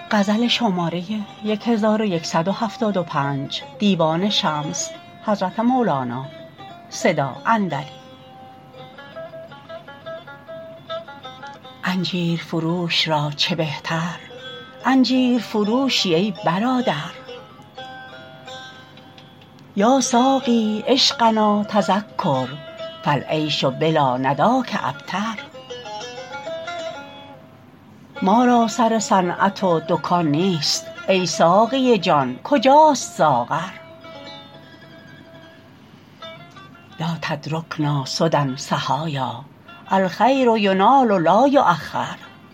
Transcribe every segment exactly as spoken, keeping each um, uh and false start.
غزل شماره هزار و صد و هفتاد و پنج دیوان شمس حضرت مولانا صدا اندری. انجیر فروش را چه بهتر، انجیر فروشی ای برادر. یا ساقی عشقنا تذکر، فالعیش بلا نداک ابتر. ما را سر صنعت و دکان نیست، ای ساقی جان کجاست ساغر. لا تترکنا سدی صحایا، الخیر ینال لا یؤخر.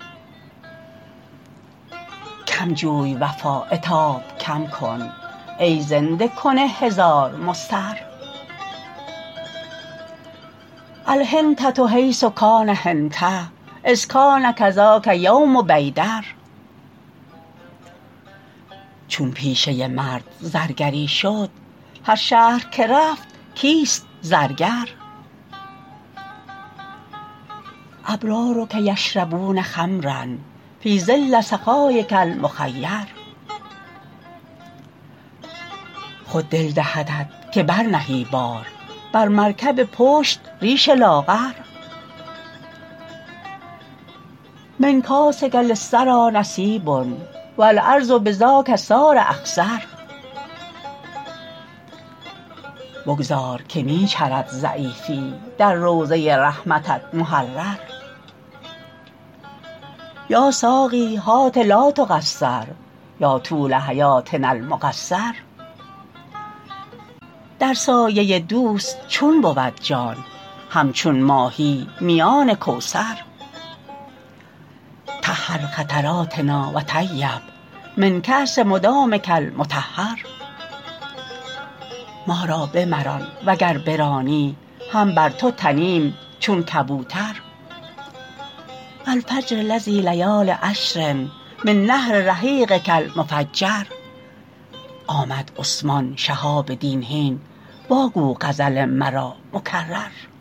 کم جوی وفا عتاب کم کن، ای زنده کن هزار مضطر. الحنطة حیث کان حنطة، اذ کان کذاک یوم بیدر. چون پیشه مرد زرگری شد، هر شهر که رفت کیست زرگر. ابرارک یشربون خمرا، فی ظل سخایک المخیر. خود دل دهدت که برنهی بار، بر مرکب پشت ریش لاغر. من کاسک للثری نصیب، و الارض بذاک صار اخضر. بگذار که می چرد ضعیفی، در روضه رحمتت محرر. یا ساقی هات لا تقصر، یا طول حیاتنا المقصر. در سایه دوست چون بود جان، همچون ماهی میان کوثر. طهر خطراتنا و طیب، من کأس مدامک المطهر. ما را بمران وگر برانی، هم بر تو تنیم چون کبوتر. والفجر الذی لیال عشر، من نهر رحیقک المفجر. آمد عثمان شهاب دین هین، واگو غزل مرا مکرر.